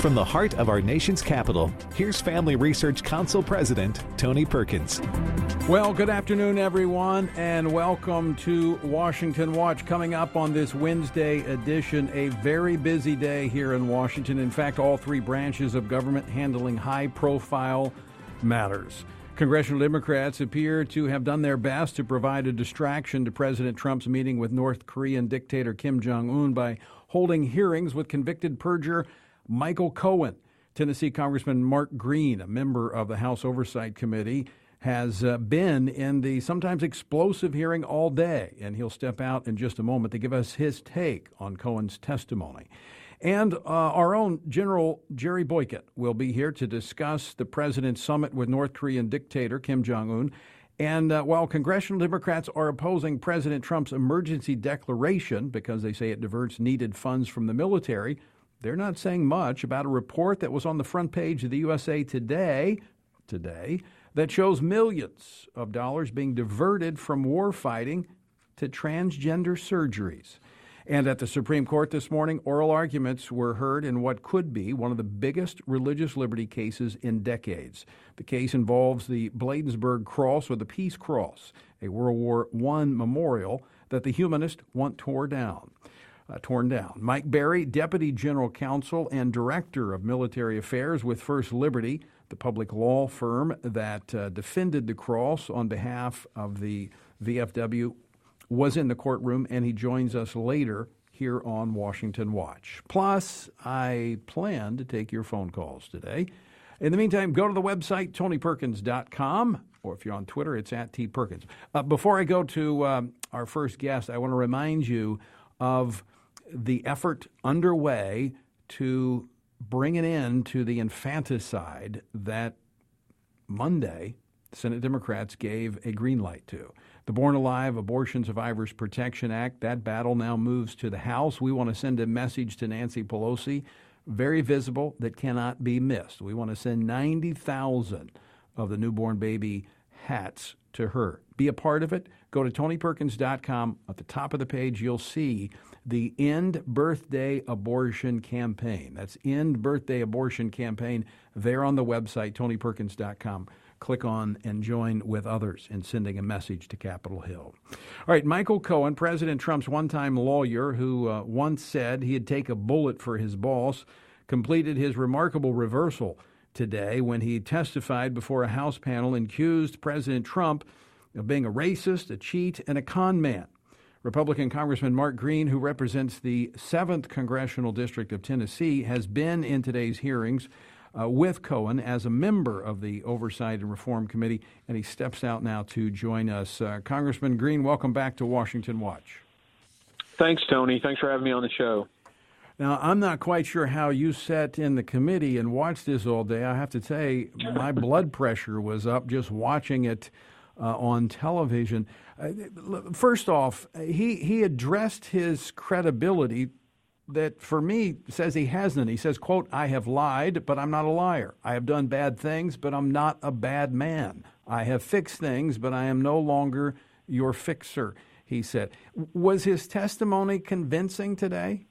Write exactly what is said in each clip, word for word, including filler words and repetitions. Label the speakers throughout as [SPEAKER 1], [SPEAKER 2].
[SPEAKER 1] From the heart of our nation's capital, here's Family Research Council President Tony Perkins.
[SPEAKER 2] Well, good afternoon, everyone, and welcome to Washington Watch. Coming up on this Wednesday edition, a very busy day here in Washington. In fact, all three branches of government handling high-profile matters. Congressional Democrats appear to have done their best to provide a distraction to President Trump's meeting with North Korean dictator Kim Jong-un by holding hearings with convicted perjurer Michael Cohen. Tennessee Congressman Mark Green, a member of the House Oversight Committee, has uh, been in the sometimes explosive hearing all day, and he'll step out in just a moment to give us his take on Cohen's testimony. And uh, our own General Jerry Boykin will be here to discuss the president's summit with North Korean dictator Kim Jong-un. And uh, while congressional Democrats are opposing President Trump's emergency declaration because they say it diverts needed funds from the military, they're not saying much about a report that was on the front page of the U S A Today, today that shows millions of dollars being diverted from war fighting to transgender surgeries. And at the Supreme Court this morning, oral arguments were heard in what could be one of the biggest religious liberty cases in decades. The case involves the Bladensburg Cross, or the Peace Cross, a World War One memorial that the humanists want tore down. Uh, torn down. Mike Berry, Deputy General Counsel and Director of Military Affairs with First Liberty, the public law firm that uh, defended the cross on behalf of the V F W, was in the courtroom, and he joins us later here on Washington Watch. Plus, I plan to take your phone calls today. In the meantime, go to the website, tony perkins dot com, or if you're on Twitter, it's at T Perkins. Uh, before I go to um, our first guest, I want to remind you of the effort underway to bring an end to the infanticide that Monday Senate Democrats gave a green light to. The Born Alive Abortion Survivors Protection Act, that battle now moves to the House. We want to send a message to Nancy Pelosi, very visible, that cannot be missed. We want to send ninety thousand of the newborn baby hats to her. Be a part of it. Go to tony perkins dot com. At the top of the page, you'll see the End Birthday Abortion Campaign. That's End Birthday Abortion Campaign there on the website, tony perkins dot com. Click on and join with others in sending a message to Capitol Hill. All right, Michael Cohen, President Trump's one-time lawyer who uh, once said he'd take a bullet for his boss, completed his remarkable reversal today when he testified before a House panel and accused President Trump of being a racist, a cheat, and a con man. Republican Congressman Mark Green, who represents the seventh Congressional District of Tennessee, has been in today's hearings uh, with Cohen as a member of the Oversight and Reform Committee, and he steps out now to join us. Uh, Congressman Green, welcome back to Washington Watch.
[SPEAKER 3] Thanks, Tony. Thanks for having me on the show.
[SPEAKER 2] Now, I'm not quite sure how you sat in the committee and watched this all day. I have to say, my blood pressure was up just watching it uh, on television. Uh, first off, he, he addressed his credibility that, for me, says he hasn't. He says, quote, "I have lied, but I'm not a liar. I have done bad things, but I'm not a bad man. I have fixed things, but I am no longer your fixer," he said. Was his testimony convincing today?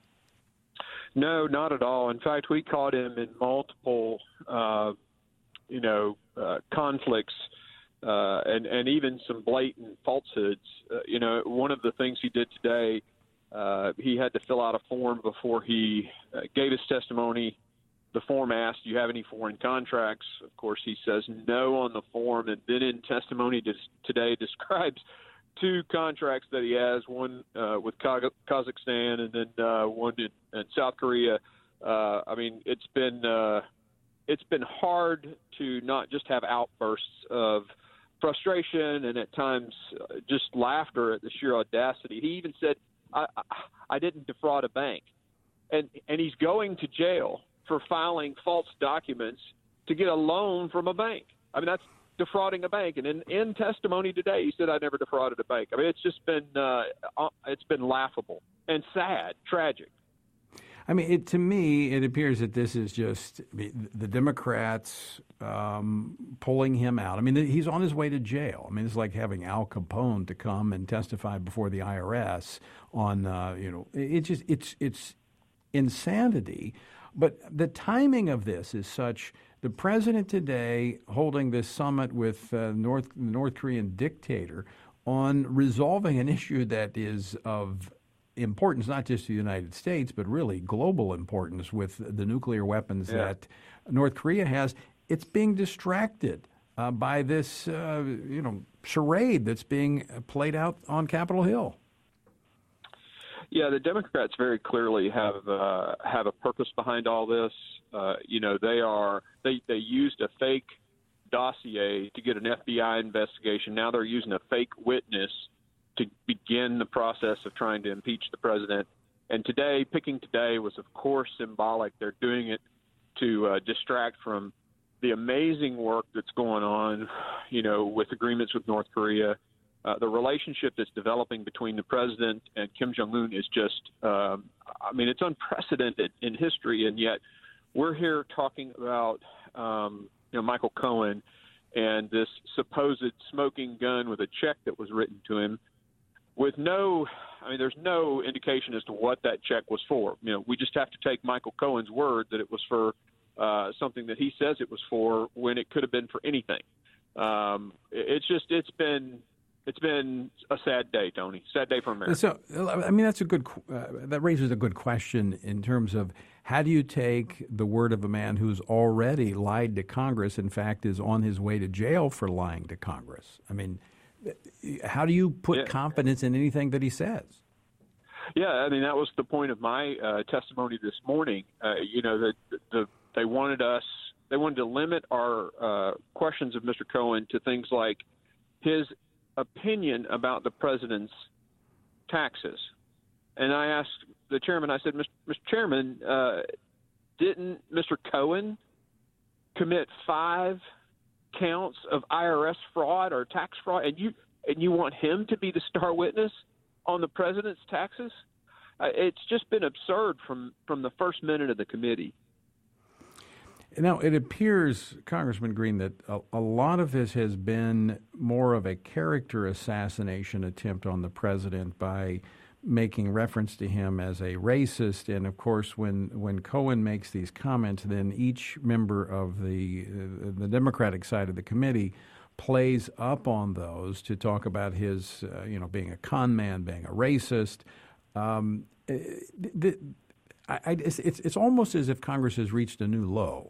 [SPEAKER 3] No, not at all. In fact, we caught him in multiple, uh, you know, uh, conflicts uh, and, and even some blatant falsehoods. Uh, you know, one of the things he did today, uh, he had to fill out a form before he uh, gave his testimony. The form asked, "Do you have any foreign contracts?" Of course, he says no on the form, and then in testimony today describes two contracts that he has, one uh, with Kazakhstan and then uh, one in, in South Korea. Uh, I mean, it's been uh, it's been hard to not just have outbursts of frustration and at times uh, just laughter at the sheer audacity. He even said, I, I, I didn't defraud a bank. And, and he's going to jail for filing false documents to get a loan from a bank. I mean, that's defrauding a bank. And in, in testimony today, he said, "I never defrauded a bank." I mean, it's just been uh, it's been laughable and sad, tragic.
[SPEAKER 2] I mean, it, to me, it appears that this is just the Democrats um, pulling him out. I mean, he's on his way to jail. I mean, it's like having Al Capone to come and testify before the I R S on, uh, you know, it just it's it's insanity. But the timing of this is such. The president today holding this summit with uh, North North Korean dictator on resolving an issue that is of importance not just to the United States, but really global importance with the nuclear weapons yeah. that North Korea has. It's being distracted uh, by this, uh, you know, charade that's being played out on Capitol Hill.
[SPEAKER 3] Yeah, the Democrats very clearly have uh, have a purpose behind all this. Uh, you know, they are they, they used a fake dossier to get an F B I investigation. Now they're using a fake witness to begin the process of trying to impeach the president. And today, picking today was, of course, symbolic. They're doing it to uh, distract from the amazing work that's going on, you know, with agreements with North Korea. Uh, the relationship that's developing between the president and Kim Jong-un is just, um, I mean, it's unprecedented in history. And yet we're here talking about, um, you know, Michael Cohen and this supposed smoking gun with a check that was written to him with no, I mean, there's no indication as to what that check was for. You know, we just have to take Michael Cohen's word that it was for uh, something that he says it was for when it could have been for anything. Um, it's just, it's been, it's been a sad day, Tony. Sad day for America.
[SPEAKER 2] So, I mean, that's a good, uh, that raises a good question in terms of how do you take the word of a man who's already lied to Congress, in fact, is on his way to jail for lying to Congress? I mean, how do you put yeah. confidence in anything that he says?
[SPEAKER 3] Yeah, I mean, that was the point of my uh, testimony this morning. Uh, you know, that the, the, they wanted us, they wanted to limit our uh, questions of Mister Cohen to things like his opinion about the president's taxes. And I asked the chairman, I said, Mister Chairman, uh, didn't Mister Cohen commit five counts of I R S fraud or tax fraud, and you and you want him to be the star witness on the president's taxes? Uh, it's just been absurd from, from the first minute of the committee.
[SPEAKER 2] Now, it appears, Congressman Green, that a, a lot of this has been more of a character assassination attempt on the president by making reference to him as a racist. And, of course, when, when Cohen makes these comments, then each member of the uh, the Democratic side of the committee plays up on those to talk about his, uh, you know, being a con man, being a racist. Um, the, I, I, it's, it's almost as if Congress has reached a new low.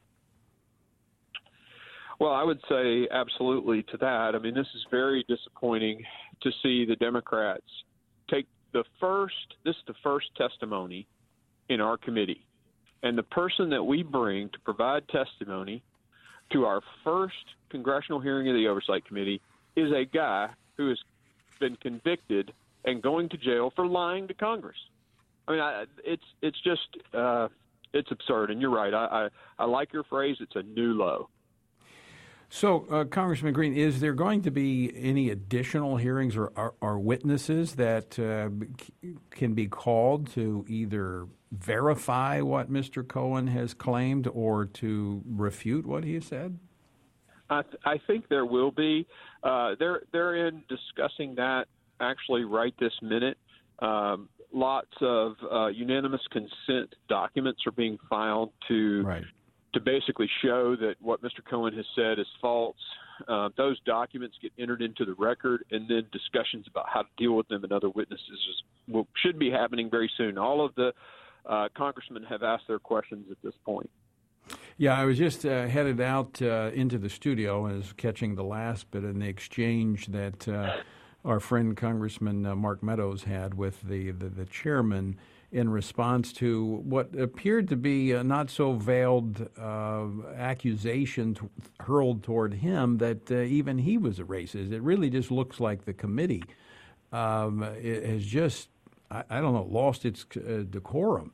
[SPEAKER 3] Well, I would say absolutely to that. I mean, this is very disappointing to see the Democrats take the first, this is the first testimony in our committee. And the person that we bring to provide testimony to our first congressional hearing of the Oversight Committee is a guy who has been convicted and going to jail for lying to Congress. I mean, I, it's it's just, uh, it's absurd. And you're right. I, I, I like your phrase. It's a new low.
[SPEAKER 2] So, uh, Congressman Green, is there going to be any additional hearings or, or, or witnesses that uh, can be called to either verify what Mister Cohen has claimed or to refute what he has said?
[SPEAKER 3] I, th- I think there will be. Uh, they're they're in discussing that actually right this minute. Um, lots of uh, unanimous consent documents are being filed to. Right. to basically show that what Mister Cohen has said is false. Uh, those documents get entered into the record, and then discussions about how to deal with them and other witnesses will, should be happening very soon. All of the uh, congressmen have asked their questions at this point.
[SPEAKER 2] Yeah, I was just uh, headed out uh, into the studio and was catching the last bit in the exchange that uh, our friend Congressman uh, Mark Meadows had with the, the, the chairman in response to what appeared to be a not so veiled uh, accusation t- hurled toward him that uh, even he was a racist. It really just looks like the committee um, has just, I, I don't know, lost its uh, decorum.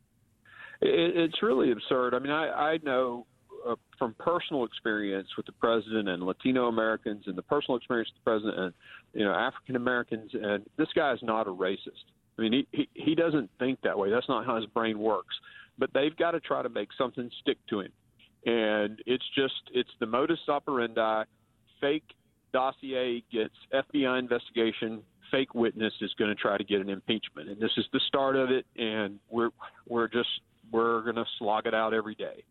[SPEAKER 3] It, it's really absurd. I mean, I, I know uh, from personal experience with the president and Latino Americans and the personal experience with the president and, you know, African Americans, and this guy is not a racist. I mean, he, he he doesn't think that way. That's not how his brain works. But they've got to try to make something stick to him. And it's just, it's the modus operandi. Fake dossier gets F B I investigation. Fake witness is going to try to get an impeachment. And this is the start of it. And we're we're just we're going to slog it out every day.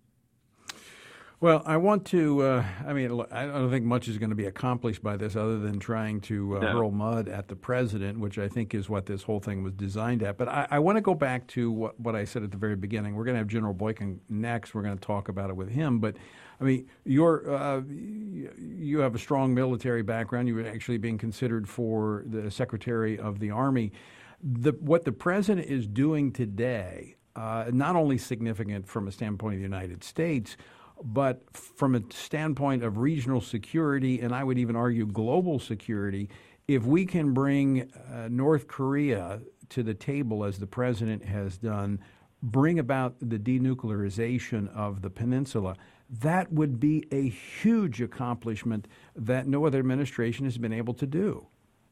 [SPEAKER 2] Well, I want to, uh, I mean, I don't think much is going to be accomplished by this other than trying to uh, no. hurl mud at the president, which I think is what this whole thing was designed at. But I, I want to go back to what, what I said at the very beginning. We're going to have General Boykin next. We're going to talk about it with him. But, I mean, you're, uh, you have a strong military background. You were actually being considered for the Secretary of the Army. The, what the president is doing today, uh, not only significant from a standpoint of the United States, but from a standpoint of regional security, and I would even argue global security, if we can bring uh, North Korea to the table, as the president has done, bring about the denuclearization of the peninsula, that would be a huge accomplishment that no other administration has been able to do.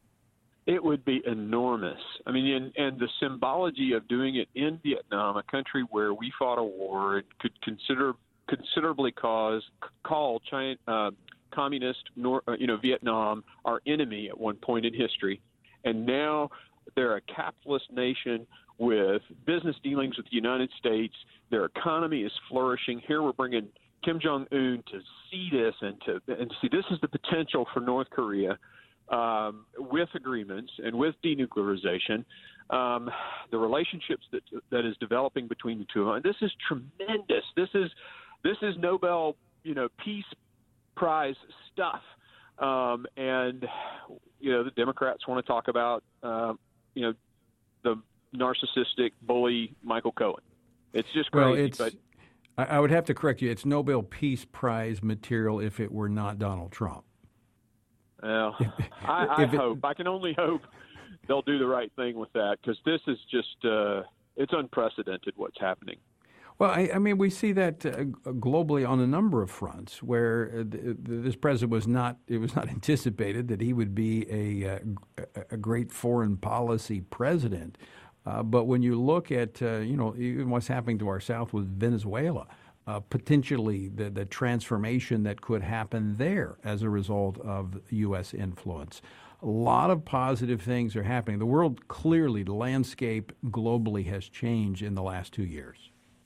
[SPEAKER 3] It would be enormous. I mean, and, and the symbology of doing it in Vietnam, a country where we fought a war and could consider considerably cause call China, uh, communist, nor, uh, you know, Vietnam our enemy at one point in history, and now they're a capitalist nation with business dealings with the United States. Their economy is flourishing. Here we're bringing Kim Jong-un to see this and to and to see this is the potential for North Korea um, with agreements and with denuclearization. Um, the relationships that that is developing between the two of them. This is tremendous. This is This is Nobel, you know, Peace Prize stuff. Um, and, you know, the Democrats want to talk about, uh, you know, the narcissistic bully Michael Cohen. It's just crazy.
[SPEAKER 2] Well, it's,
[SPEAKER 3] but
[SPEAKER 2] I would have to correct you. It's Nobel Peace Prize material if it were not Donald Trump.
[SPEAKER 3] Well, I, I
[SPEAKER 2] it,
[SPEAKER 3] hope. I can only hope they'll do the right thing with that, because this is just uh, it's unprecedented what's happening.
[SPEAKER 2] Well, I, I mean, we see that uh, globally on a number of fronts, where uh, th- this president was not, it was not anticipated that he would be a, uh, a great foreign policy president. Uh, but when you look at, uh, you know, even what's happening to our south with Venezuela, uh, potentially the, the transformation that could happen there as a result of U S influence. A lot of positive things are happening. The world clearly, the landscape globally has changed in the last two years.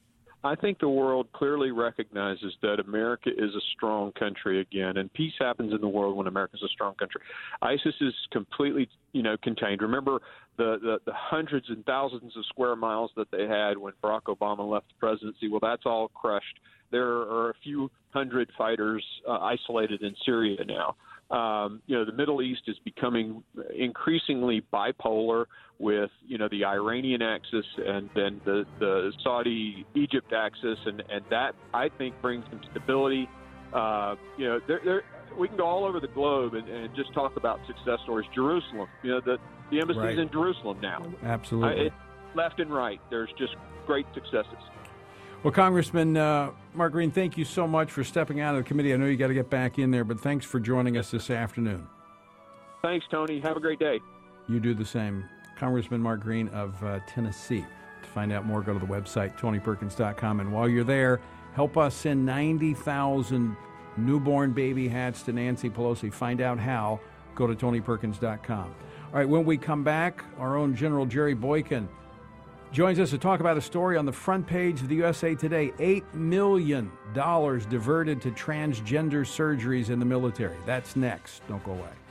[SPEAKER 3] I think the world clearly recognizes that America is a strong country again, and peace happens in the world when America is a strong country. ISIS is completely, you know, contained. Remember the, the, the hundreds and thousands of square miles that they had when Barack Obama left the presidency. Well, that's all crushed. There are a few hundred fighters uh, isolated in Syria now. Um, you know, the Middle East is becoming increasingly bipolar with, you know, the Iranian axis and then the, the Saudi-Egypt axis, and, and that, I think, brings some stability. Uh, you know, there, there, we can go all over the globe and, and just talk about success stories. Jerusalem, you know, the, the embassy's
[SPEAKER 2] right.
[SPEAKER 3] in Jerusalem now.
[SPEAKER 2] Absolutely.
[SPEAKER 3] I, it, left and right, there's just great successes.
[SPEAKER 2] Well, Congressman uh, Mark Green, thank you so much for stepping out of the committee. I know you got to get back in there, but thanks for joining us this afternoon.
[SPEAKER 3] Thanks, Tony. Have a great day.
[SPEAKER 2] You do the same. Congressman Mark Green of uh, Tennessee. To find out more, go to the website, tony perkins dot com. And while you're there, help us send ninety thousand newborn baby hats to Nancy Pelosi. Find out how. Go to tony perkins dot com. All right, when we come back, our own General Jerry Boykin joins us to talk about a story on the front page of the U S A Today. eight million dollars diverted to transgender surgeries in the military. That's next. Don't go away.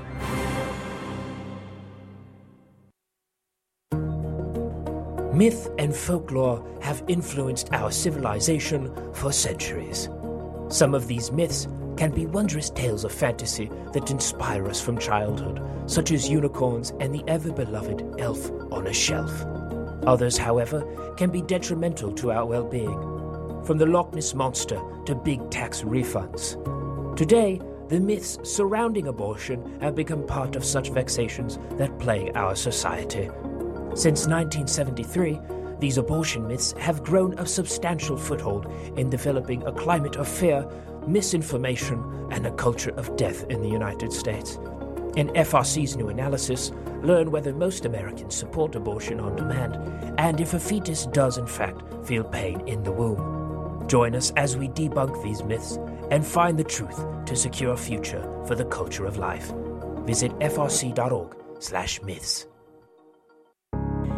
[SPEAKER 4] Myth and folklore have influenced our civilization for centuries. Some of these myths can be wondrous tales of fantasy that inspire us from childhood, such as unicorns and the ever-beloved elf on a shelf. Others, however, can be detrimental to our well-being, from the Loch Ness Monster to big tax refunds. Today, the myths surrounding abortion have become part of such vexations that plague our society. Since nineteen seventy-three, these abortion myths have grown a substantial foothold in developing a climate of fear, misinformation, and a culture of death in the United States. In F R C's new analysis, learn whether most Americans support abortion on demand and if a fetus does in fact feel pain in the womb. Join us as we debunk these myths and find the truth to secure a future for the culture of life. Visit f r c dot org slash myths.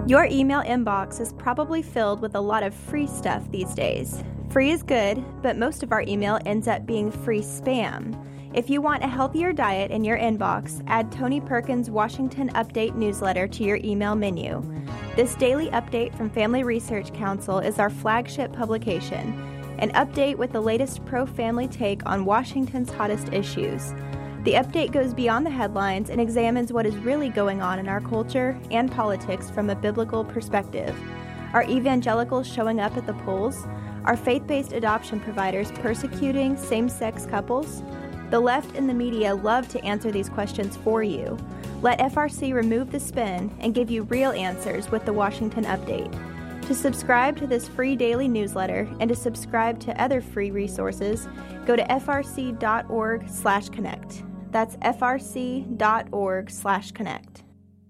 [SPEAKER 5] Your email inbox is probably filled with a lot of free stuff these days. Free is good, but most of our email ends up being free spam. If you want a healthier diet in your inbox, add Tony Perkins' Washington Update newsletter to your email menu. This daily update from Family Research Council is our flagship publication, an update with the latest pro-family take on Washington's hottest issues. The update goes beyond the headlines and examines what is really going on in our culture and politics from a biblical perspective. Are evangelicals showing up at the polls? Are faith-based adoption providers persecuting same-sex couples? The left and the media love to answer these questions for you. Let F R C remove the spin and give you real answers with the Washington Update. To subscribe to this free daily newsletter and to subscribe to other free resources, go to frc.org slash connect. That's frc.org slash connect.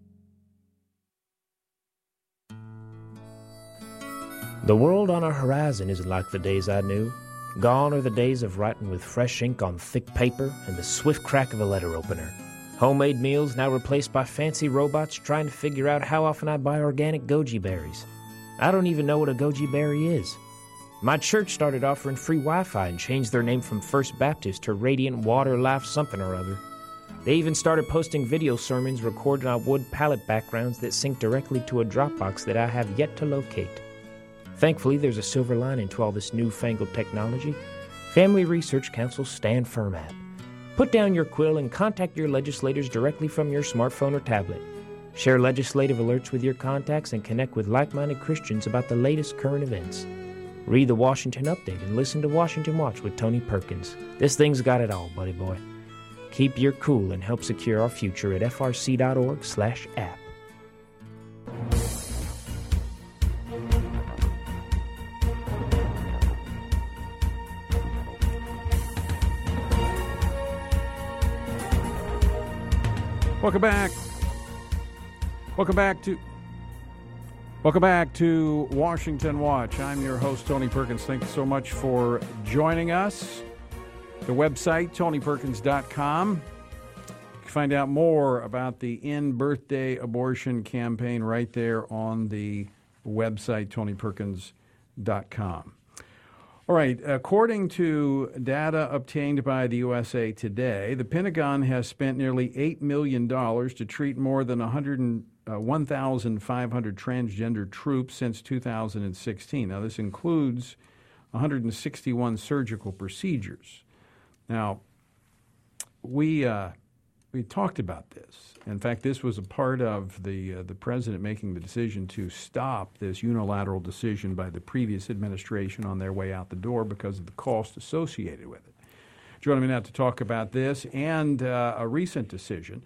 [SPEAKER 4] The world on our horizon isn't like the days I knew. Gone are the days of writing with fresh ink on thick paper and the swift crack of a letter opener. Homemade meals now replaced by fancy robots trying to figure out how often I buy organic goji berries. I don't even know what a goji berry is. My church started offering free Wi-Fi and changed their name from First Baptist to Radiant Water Life something or other. They even started posting video sermons recorded on wood pallet backgrounds that sync directly to a Dropbox that I have yet to locate. Thankfully, there's a silver lining to all this newfangled technology. Family Research Council's Stand Firm app. Put down your quill and contact your legislators directly from your smartphone or tablet. Share legislative alerts with your contacts and connect with like-minded Christians about the latest current events. Read the Washington Update and listen to Washington Watch with Tony Perkins. This thing's got it all, buddy boy. Keep your cool and help secure our future at frc.org slash app.
[SPEAKER 2] Welcome back. Welcome back to Welcome back to Washington Watch. I'm your host, Tony Perkins. Thank you so much for joining us. The website, tony perkins dot com. You can find out more about the End Birthday Abortion campaign right there on the website, tony perkins dot com. All right, according to data obtained by the U S A Today, the Pentagon has spent nearly eight million dollars to treat more than one hundred, uh, one thousand five hundred transgender troops since two thousand sixteen. Now, this includes one hundred sixty-one surgical procedures. Now, we uh, we talked about this. In fact, this was a part of the uh, the president making the decision to stop this unilateral decision by the previous administration on their way out the door because of the cost associated with it. Joining me now to talk about this and uh, a recent decision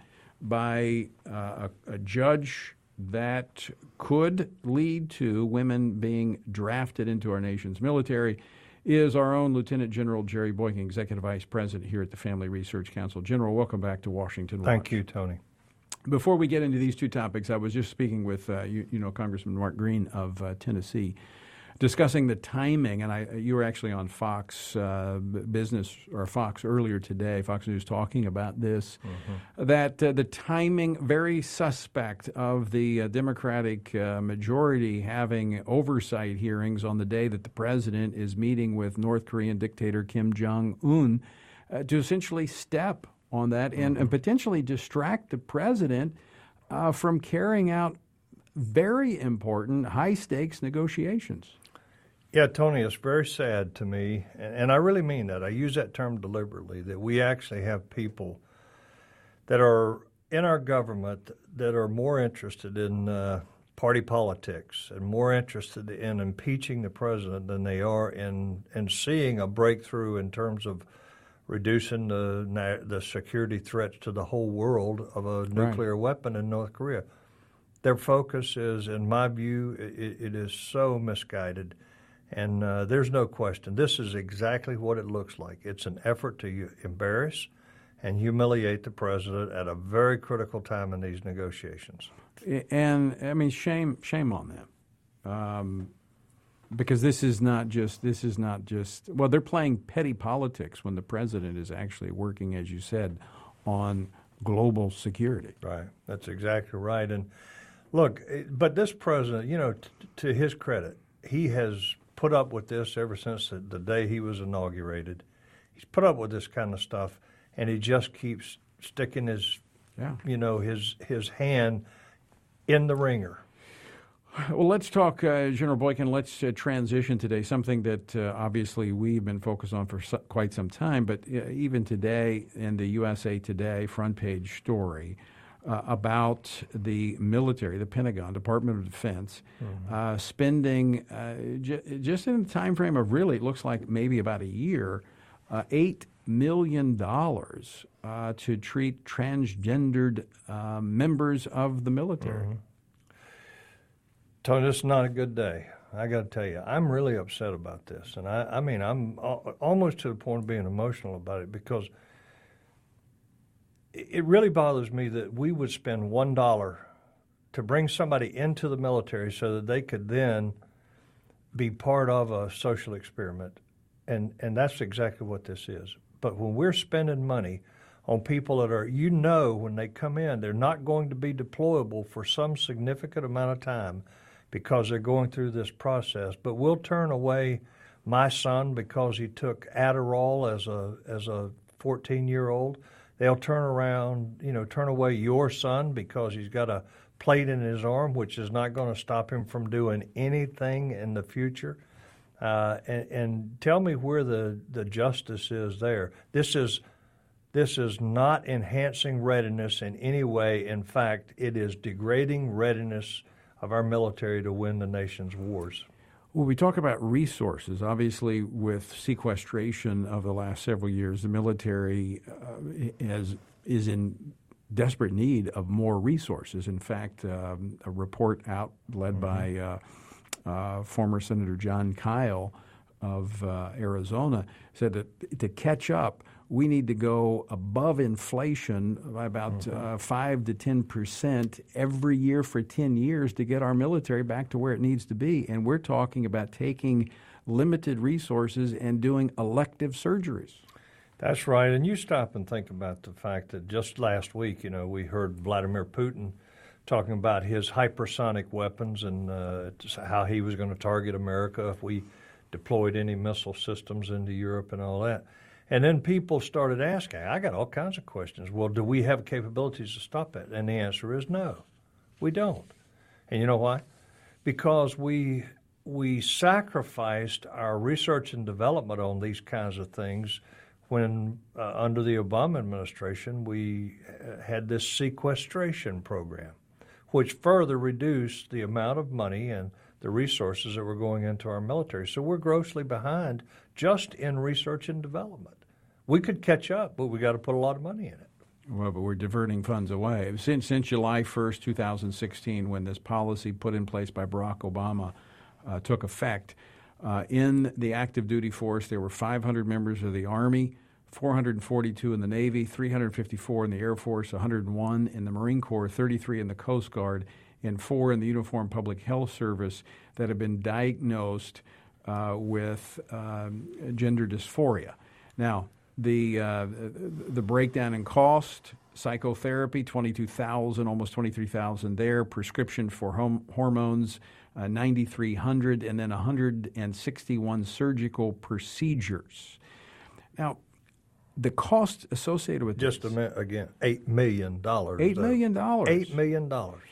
[SPEAKER 2] by uh, a, a judge that could lead to women being drafted into our nation's military is our own Lieutenant General Jerry Boykin, Executive Vice President here at the Family Research Council. General, welcome back to Washington Watch.
[SPEAKER 6] Thank you, Tony.
[SPEAKER 2] Before we get into these two topics, I was just speaking with, uh, you, you know, Congressman Mark Green of uh, Tennessee, discussing the timing, and I, you were actually on Fox uh, Business or Fox earlier today, Fox News, talking about this, mm-hmm. that uh, the timing, very suspect of the uh, Democratic uh, majority having oversight hearings on the day that the president is meeting with North Korean dictator Kim Jong-un uh, to essentially step on that and, mm-hmm. and potentially distract the president uh, from carrying out very important, high-stakes negotiations.
[SPEAKER 6] Yeah, Tony, it's very sad to me, and, and I really mean that. I use that term deliberately, that we actually have people that are in our government that are more interested in uh, party politics and more interested in impeaching the president than they are in, in seeing a breakthrough in terms of reducing the, the security threats to the whole world of a nuclear right. weapon in North Korea. Their focus is, in my view, it, it is so misguided. And uh, there's no question. This is exactly what it looks like. It's an effort to embarrass and humiliate the president at a very critical time in these negotiations.
[SPEAKER 2] And, I mean, shame shame on them. Um, because this is not just, this is not just, well, they're playing petty politics when the president is actually working, as you said, on global security.
[SPEAKER 6] Right. That's exactly right. And Look, but this president, you know, t- to his credit, he has put up with this ever since the, the day he was inaugurated. He's put up with this kind of stuff, and he just keeps sticking his, yeah. you know, his his hand in the ringer.
[SPEAKER 2] Well, let's talk, uh, General Boykin, let's uh, transition today, something that uh, obviously we've been focused on for so, quite some time, but uh, even today in the U S A Today front page story uh, about the military, the Pentagon, Department of Defense, mm-hmm. uh, spending uh, j- just in the time frame of really, it looks like maybe about a year, uh, eight million dollars uh, to treat transgendered uh, members of the military.
[SPEAKER 6] Mm-hmm. Tony, this is not a good day. I got to tell you, I'm really upset about this. And I, I mean, I'm almost to the point of being emotional about it because it really bothers me that we would spend one dollar to bring somebody into the military so that they could then be part of a social experiment. And, and that's exactly what this is. But when we're spending money on people that are, you know, when they come in, they're not going to be deployable for some significant amount of time because they're going through this process. But we'll turn away my son because he took Adderall as a as a fourteen-year-old. They'll turn around, you know, turn away your son because he's got a plate in his arm, which is not going to stop him from doing anything in the future. Uh, and, and tell me where the, the justice is there. This is this is not enhancing readiness in any way. In fact, it is degrading readiness of our military to win the nation's wars.
[SPEAKER 2] Well, we talk about resources. Obviously, with sequestration of the last several years, the military uh, has, is in desperate need of more resources. In fact, um, a report out led mm-hmm. by uh, uh, former Senator John Kyle of uh, Arizona said that to catch up, we need to go above inflation by about mm-hmm. uh, five to ten percent every year for ten years to get our military back to where it needs to be. And we're talking about taking limited resources and doing elective surgeries.
[SPEAKER 6] That's right. And you stop and think about the fact that just last week, you know, we heard Vladimir Putin talking about his hypersonic weapons and uh, how he was going to target America if we deployed any missile systems into Europe and all that. And then people started asking, I got all kinds of questions. Well, do we have capabilities to stop it? And the answer is no, we don't. And you know why? Because we we sacrificed our research and development on these kinds of things when, uh, under the Obama administration, we had this sequestration program, which further reduced the amount of money and the resources that were going into our military. So we're grossly behind just in research and development. We could catch up, but we got to put a lot of money in it.
[SPEAKER 2] Well, but we're diverting funds away. Since, since July first, two thousand sixteen, when this policy put in place by Barack Obama uh, took effect, uh, in the active duty force, there were five hundred members of the Army, four hundred forty-two in the Navy, three hundred fifty-four in the Air Force, one hundred one in the Marine Corps, thirty-three in the Coast Guard, and four in the Uniform Public Health Service that have been diagnosed uh, with um, gender dysphoria. Now, the uh, the breakdown in cost, psychotherapy, twenty-two thousand, almost twenty-three thousand there, prescription for hom- hormones, uh, nine thousand three hundred, and then one hundred sixty-one surgical procedures. Now, the cost associated with
[SPEAKER 6] Just
[SPEAKER 2] this,
[SPEAKER 6] a minute, again, eight million dollars.
[SPEAKER 2] eight million dollars.
[SPEAKER 6] eight million dollars.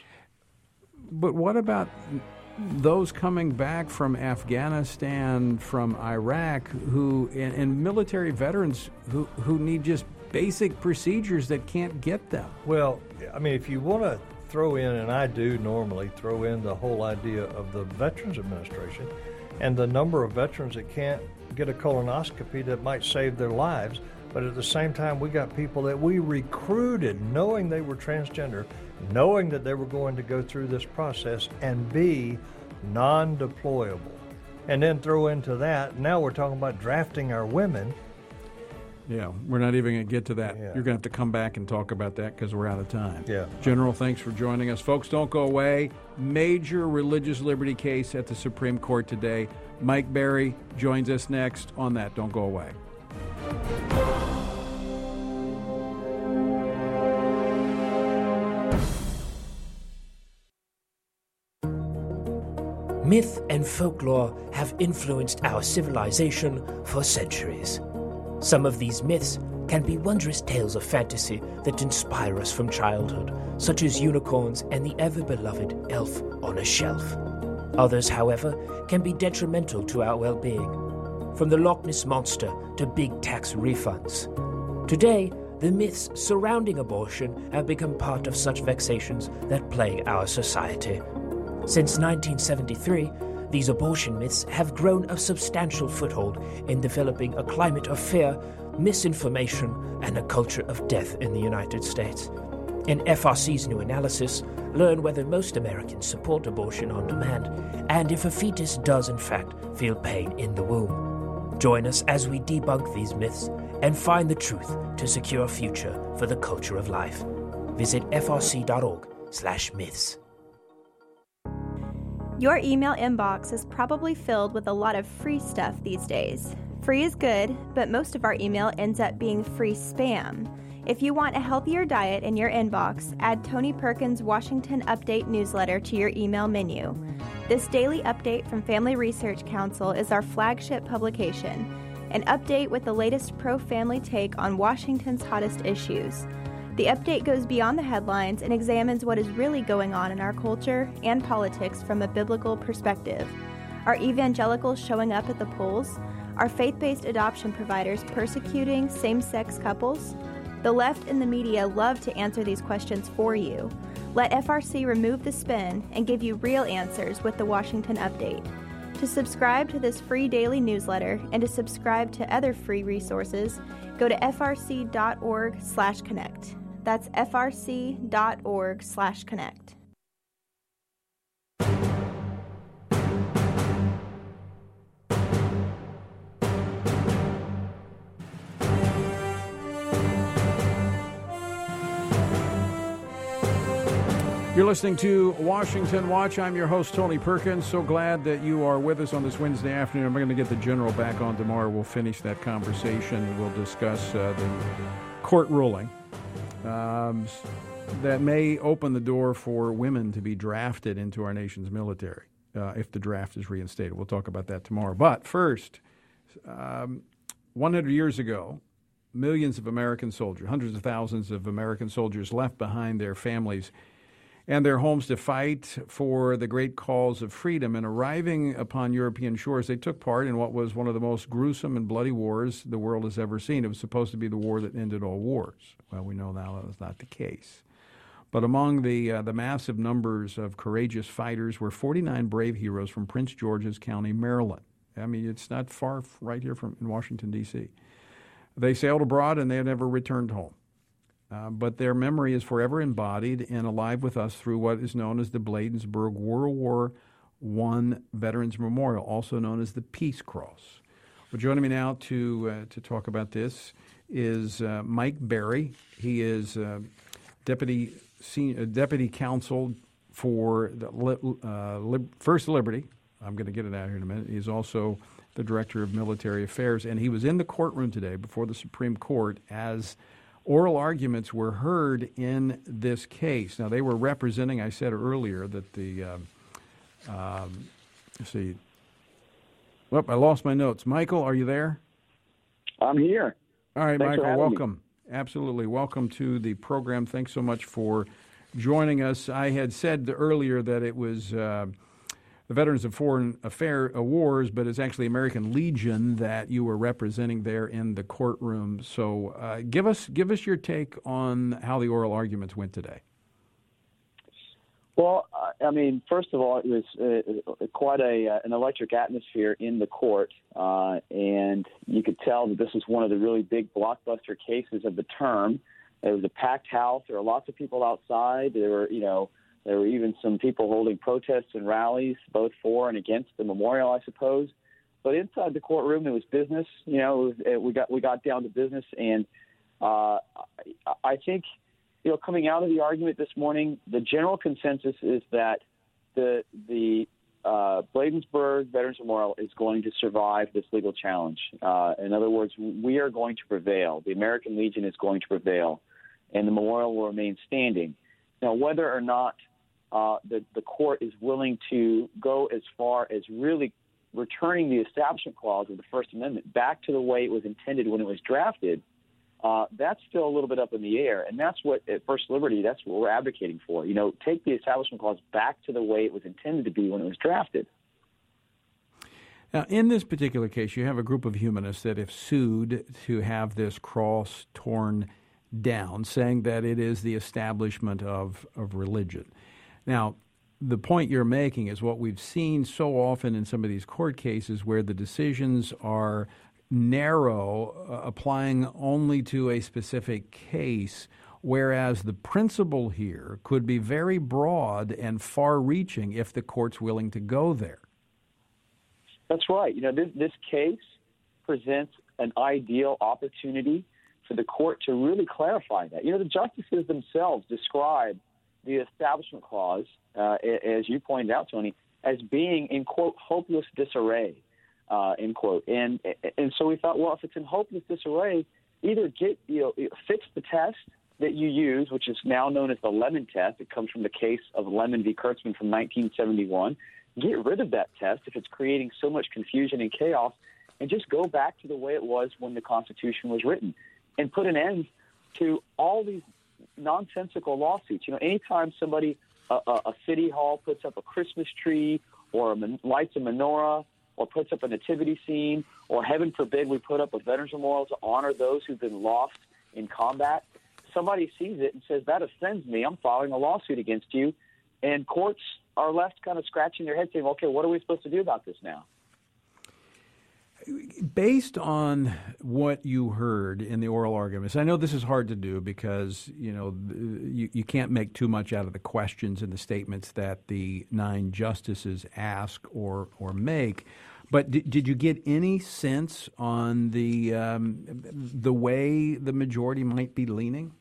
[SPEAKER 2] But what about those coming back from Afghanistan, from Iraq, who and, and military veterans who, who need just basic procedures that can't get them?
[SPEAKER 6] Well, I mean, if you want to throw in, and I do normally throw in the whole idea of the Veterans Administration and the number of veterans that can't get a colonoscopy that might save their lives, but at the same time, we got people that we recruited knowing they were transgender, knowing that they were going to go through this process and be non-deployable. And then throw into that, now we're talking about drafting our women.
[SPEAKER 2] Yeah, we're not even going to get to that.
[SPEAKER 6] Yeah.
[SPEAKER 2] You're going to have to come back and talk about that because we're out of time.
[SPEAKER 6] Yeah.
[SPEAKER 2] General, thanks for joining us. Folks, don't go away. Major religious liberty case at the Supreme Court today. Mike Berry joins us next on that. Don't go away.
[SPEAKER 4] Myth and folklore have influenced our civilization for centuries. Some of these myths can be wondrous tales of fantasy that inspire us from childhood, such as unicorns and the ever-beloved elf on a shelf. Others, however, can be detrimental to our well-being, from the Loch Ness Monster to big tax refunds. Today, the myths surrounding abortion have become part of such vexations that plague our society. Since nineteen seventy-three, these abortion myths have grown a substantial foothold in developing a climate of fear, misinformation, and a culture of death in the United States. In F R C's new analysis, learn whether most Americans support abortion on demand and if a fetus does in fact feel pain in the womb. Join us as we debunk these myths and find the truth to secure a future for the culture of life. Visit f r c dot org slash myths.
[SPEAKER 5] Your email inbox is probably filled with a lot of free stuff these days. Free is good, but most of our email ends up being free spam. If you want a healthier diet in your inbox, add Tony Perkins' Washington Update newsletter to your email menu. This daily update from Family Research Council is our flagship publication, an update with the latest pro-family take on Washington's hottest issues. The update goes beyond the headlines and examines what is really going on in our culture and politics from a biblical perspective. Are evangelicals showing up at the polls? Are faith-based adoption providers persecuting same-sex couples? The left and the media love to answer these questions for you. Let F R C remove the spin and give you real answers with the Washington Update. To subscribe to this free daily newsletter and to subscribe to other free resources, go to f r c dot org slash connect. That's f r c dot org slash connect.
[SPEAKER 2] You're listening to Washington Watch. I'm your host, Tony Perkins. So glad that you are with us on this Wednesday afternoon. I'm going to get the general back on tomorrow. We'll finish that conversation. We'll discuss uh, the court ruling um, that may open the door for women to be drafted into our nation's military uh, if the draft is reinstated. We'll talk about that tomorrow. But first, um, one hundred years ago, millions of American soldiers, hundreds of thousands of American soldiers left behind their families and their homes to fight for the great cause of freedom. And arriving upon European shores, they took part in what was one of the most gruesome and bloody wars the world has ever seen. It was supposed to be the war that ended all wars. Well, we know now that was not the case. But among the uh, the massive numbers of courageous fighters were forty-nine brave heroes from Prince George's County, Maryland. I mean, it's not far right here from in Washington, D C They sailed abroad and they never returned home. Uh, but their memory is forever embodied and alive with us through what is known as the Bladensburg World War One Veterans Memorial, also known as the Peace Cross. Well, joining me now to uh, to talk about this is uh, Mike Berry. He is uh, deputy senior, uh, deputy counsel for the uh, Lib- First Liberty. I'm going to get it out here in a minute. He's also the director of military affairs, and he was in the courtroom today before the Supreme Court as oral arguments were heard in this case. Now, they were representing, I said earlier, that the, um, um, let's see, well, I lost my notes. Michael, are you there?
[SPEAKER 7] I'm here.
[SPEAKER 2] All right,
[SPEAKER 7] Thanks
[SPEAKER 2] Michael, welcome. Me. Absolutely. Welcome to the program. Thanks so much for joining us. I had said earlier that it was uh, the Veterans of Foreign Affairs Wars, but it's actually American Legion that you were representing there in the courtroom. So uh, give us give us your take on how the oral arguments went today.
[SPEAKER 7] Well, I mean, first of all, it was uh, quite a uh, an electric atmosphere in the court, uh, and you could tell that this was one of the really big blockbuster cases of the term. It was a packed house. There were lots of people outside. There were, you know, There were even some people holding protests and rallies, both for and against the memorial, I suppose. But inside the courtroom, it was business. You know, it was, we got we got down to business, and uh, I think, you know, coming out of the argument this morning, the general consensus is that the the uh, Bladensburg Veterans Memorial is going to survive this legal challenge. Uh, in other words, we are going to prevail. The American Legion is going to prevail, and the memorial will remain standing. Now, whether or not uh, the, the court is willing to go as far as really returning the Establishment Clause of the First Amendment back to the way it was intended when it was drafted, uh, that's still a little bit up in the air. And that's what, at First Liberty, that's what we're advocating for. You know, take the Establishment Clause back to the way it was intended to be when it was drafted.
[SPEAKER 2] Now, in this particular case, you have a group of humanists that have sued to have this cross torn down, saying that it is the establishment of, of religion. Now, the point you're making is what we've seen so often in some of these court cases where the decisions are narrow, uh, applying only to a specific case, whereas the principle here could be very broad and far-reaching if the court's willing to go there.
[SPEAKER 7] That's right. You know, this, this case presents an ideal opportunity for the court to really clarify that. You know, the justices themselves describe the Establishment Clause, uh, as you pointed out, Tony, as being in, quote, hopeless disarray, uh, end quote. And and so we thought, well, if it's in hopeless disarray, either get, you know, fix the test that you use, which is now known as the Lemon test. It comes from the case of Lemon v. Kurtzman from nineteen seventy-one. Get rid of that test if it's creating so much confusion and chaos, and just go back to the way it was when the Constitution was written, and put an end to all these nonsensical lawsuits. You know, anytime somebody, a, a city hall puts up a Christmas tree or a, lights a menorah or puts up a nativity scene, or heaven forbid we put up a veterans memorial to honor those who've been lost in combat, somebody sees it and says, that offends me, I'm filing a lawsuit against you. And courts are left kind of scratching their heads saying, okay, what are we supposed to do about this now?
[SPEAKER 2] Based on what you heard in the oral arguments, I know this is hard to do because, you know, you, you can't make too much out of the questions and the statements that the nine justices ask or or make. But did, did you get any sense on the um, the way the majority might be leaning?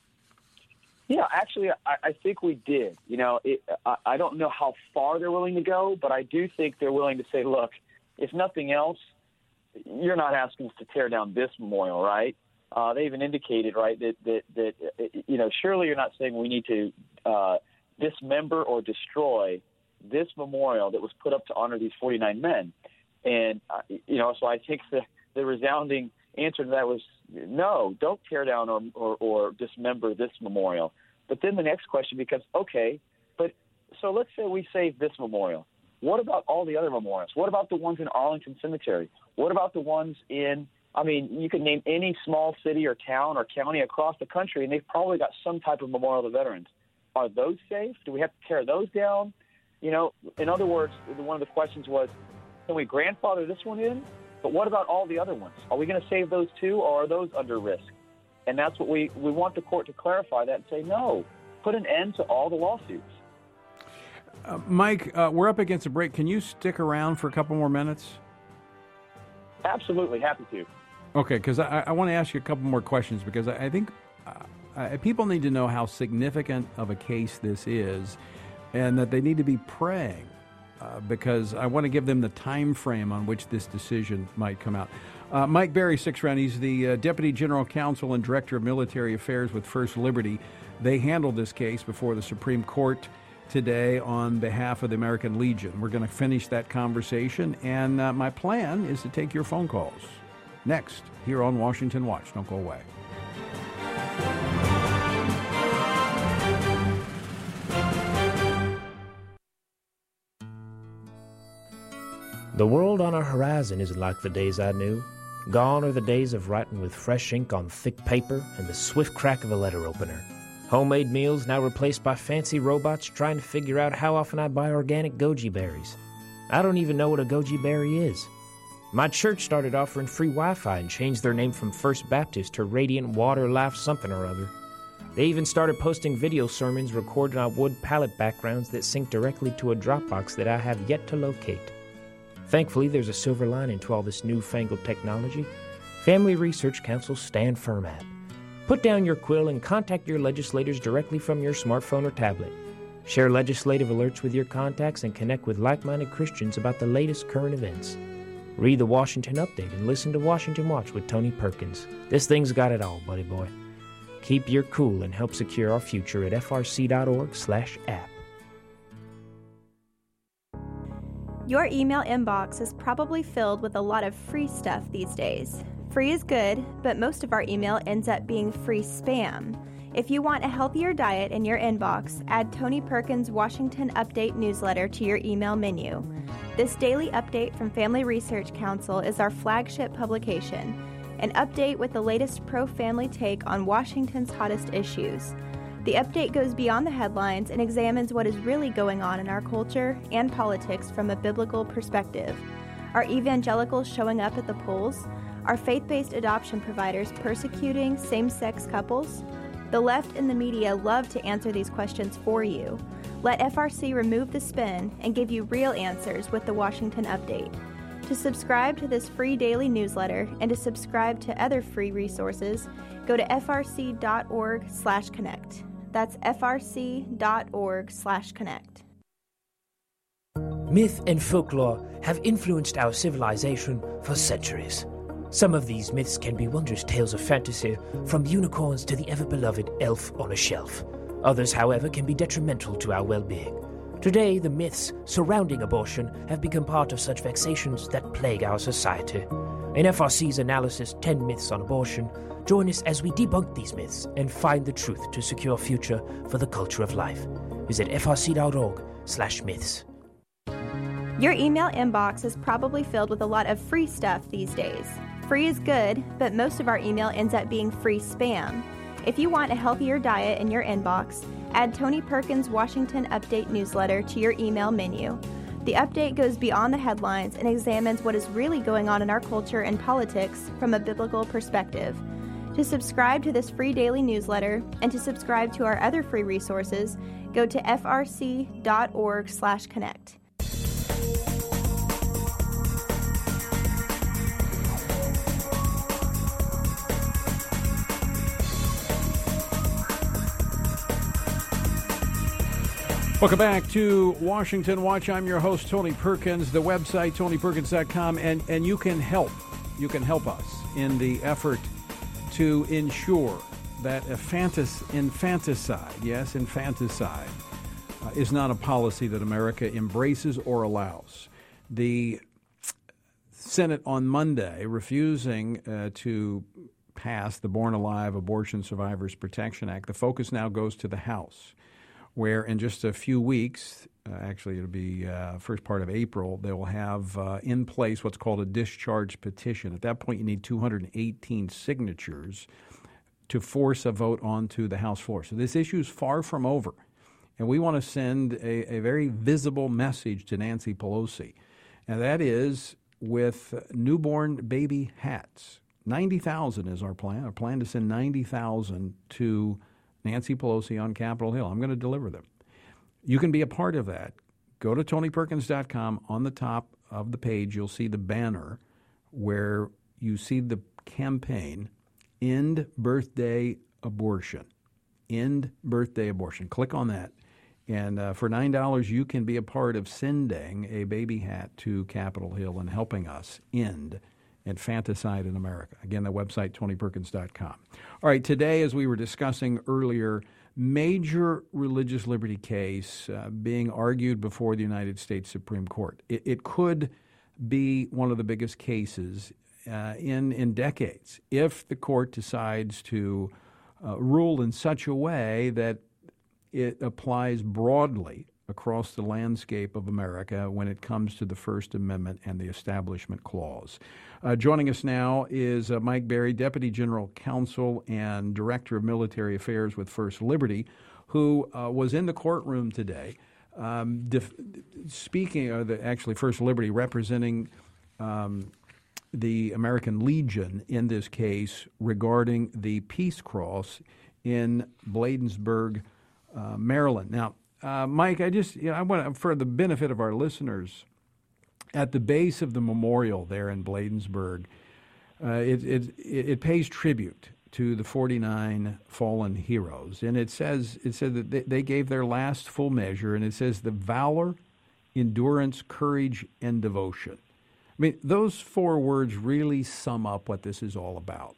[SPEAKER 7] Yeah, actually, I, I think we did. You know, it, I, I don't know how far they're willing to go, but I do think they're willing to say, look, if nothing else, you're not asking us to tear down this memorial, right? Uh, they even indicated, right, that, that, that, you know, surely you're not saying we need to uh, dismember or destroy this memorial that was put up to honor these forty-nine men. And, uh, you know, so I think the, the resounding answer to that was no, don't tear down or, or, or dismember this memorial. But then the next question becomes, okay, but so let's say we save this memorial. What about all the other memorials? What about the ones in Arlington Cemetery? What about the ones in, I mean, you could name any small city or town or county across the country, and they've probably got some type of memorial to veterans. Are those safe? Do we have to tear those down? You know, in other words, one of the questions was, can we grandfather this one in? But what about all the other ones? Are we going to save those too, or are those under risk? And that's what we, we want the court to clarify that and say, no, put an end to all the lawsuits.
[SPEAKER 2] Uh, Mike, uh, we're up against a break. Can you stick around for a couple more minutes?
[SPEAKER 7] Absolutely, happy to.
[SPEAKER 2] Okay, because I, I want to ask you a couple more questions because I, I think uh, I, people need to know how significant of a case this is and that they need to be praying uh, because I want to give them the time frame on which this decision might come out. Uh, Mike Berry, sixth round, he's the uh, Deputy General Counsel and Director of Military Affairs with First Liberty. They handled this case before the Supreme Court today on behalf of the American Legion. We're going to finish that conversation, and uh, my plan is to take your phone calls next here on Washington Watch. Don't go away.
[SPEAKER 4] The world on our horizon isn't like the days I knew. Gone are the days of writing with fresh ink on thick paper and the swift crack of a letter opener. Homemade meals now replaced by fancy robots trying to figure out how often I buy organic goji berries. I don't even know what a goji berry is. My church started offering free Wi-Fi and changed their name from First Baptist to Radiant Water Life something or other. They even started posting video sermons recorded on wood pallet backgrounds that sync directly to a Dropbox that I have yet to locate. Thankfully, there's a silver lining to all this newfangled technology. Family Research Council's Stand Firm app. Put down your quill and contact your legislators directly from your smartphone or tablet. Share legislative alerts with your contacts and connect with like-minded Christians about the latest current events. Read the Washington Update and listen to Washington Watch with Tony Perkins. This thing's got it all, buddy boy. Keep your cool and help secure our future at f r c dot org slash app.
[SPEAKER 5] Your email inbox is probably filled with a lot of free stuff these days. Free is good, but most of our email ends up being free spam. If you want a healthier diet in your inbox, add Tony Perkins' Washington Update newsletter to your email menu. This daily update from Family Research Council is our flagship publication, an update with the latest pro-family take on Washington's hottest issues. The update goes beyond the headlines and examines what is really going on in our culture and politics from a biblical perspective. Are evangelicals showing up at the polls? Are faith-based adoption providers persecuting same-sex couples? The left and the media love to answer these questions for you. Let F R C remove the spin and give you real answers with the Washington Update. To subscribe to this free daily newsletter and to subscribe to other free resources, go to f r c dot org slash connect. That's f r c dot org slash connect.
[SPEAKER 4] Myth and folklore have influenced our civilization for centuries. Some of these myths can be wondrous tales of fantasy, from unicorns to the ever-beloved elf on a shelf. Others, however, can be detrimental to our well-being. Today, the myths surrounding abortion have become part of such vexations that plague our society. In F R C's analysis, ten Myths on Abortion, join us as we debunk these myths and find the truth to secure a future for the culture of life. Visit f r c dot org slash myths.
[SPEAKER 5] Your email inbox is probably filled with a lot of free stuff these days. Free is good, but most of our email ends up being free spam. If you want a healthier diet in your inbox, add Tony Perkins' Washington Update newsletter to your email menu. The update goes beyond the headlines and examines what is really going on in our culture and politics from a biblical perspective. To subscribe to this free daily newsletter and to subscribe to our other free resources, go to f r c dot org slash connect.
[SPEAKER 2] Welcome back to Washington Watch. I'm your host, Tony Perkins. The website, tony perkins dot com, and, and you can help. You can help us in the effort to ensure that infantic, infanticide, yes, infanticide, uh, is not a policy that America embraces or allows. The Senate on Monday refusing uh, to pass the Born Alive Abortion Survivors Protection Act. The focus now goes to the House, where in just a few weeks, uh, actually it'll be uh, first part of April, they will have uh, in place what's called a discharge petition. At that point, you need two hundred eighteen signatures to force a vote onto the House floor. So this issue is far from over, and we want to send a, a very visible message to Nancy Pelosi, and that is with newborn baby hats. ninety thousand is our plan. Our plan to send ninety thousand to Nancy Pelosi on Capitol Hill. I'm going to deliver them. You can be a part of that. Go to tony perkins dot com. On the top of the page, you'll see the banner where you see the campaign, End Birthday Abortion. End Birthday Abortion. Click on that. And uh, for nine dollars, you can be a part of sending a baby hat to Capitol Hill and helping us end infanticide in America. Again, the website, tony perkins dot com. All right, today, as we were discussing earlier, major religious liberty case uh, being argued before the United States Supreme Court. It, it could be one of the biggest cases uh, in, in decades if the court decides to uh, rule in such a way that it applies broadly across the landscape of America when it comes to the First Amendment and the Establishment Clause. Uh, joining us now is uh, Mike Berry, Deputy General Counsel and Director of Military Affairs with First Liberty, who uh, was in the courtroom today um, def- speaking, uh, the, actually First Liberty representing um, the American Legion in this case regarding the Peace Cross in Bladensburg, uh, Maryland. Now, Uh, Mike, I just, you know, I want, for the benefit of our listeners, at the base of the memorial there in Bladensburg, uh, it, it it pays tribute to the forty-nine fallen heroes, and it says it said that they, they gave their last full measure, and it says the valor, endurance, courage, and devotion. I mean, those four words really sum up what this is all about.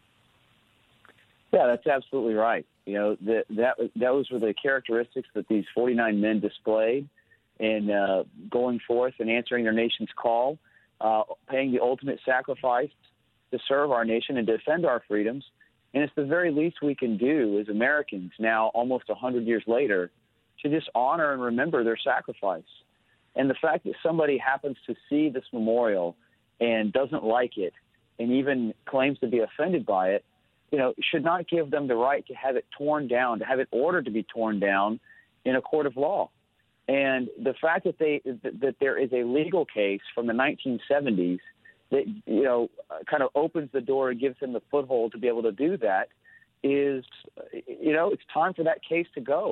[SPEAKER 7] Yeah, that's absolutely right. You know, that that those were the characteristics that these forty-nine men displayed, in uh, going forth and answering their nation's call, uh, paying the ultimate sacrifice to serve our nation and defend our freedoms. And it's the very least we can do as Americans now, almost one hundred years later, to just honor and remember their sacrifice. And the fact that somebody happens to see this memorial and doesn't like it and even claims to be offended by it, you know, should not give them the right to have it torn down, to have it ordered to be torn down in a court of law. And the fact that they that there is a legal case from the nineteen seventies that, you know, kind of opens the door and gives them the foothold to be able to do that is, you know, it's time for that case to go.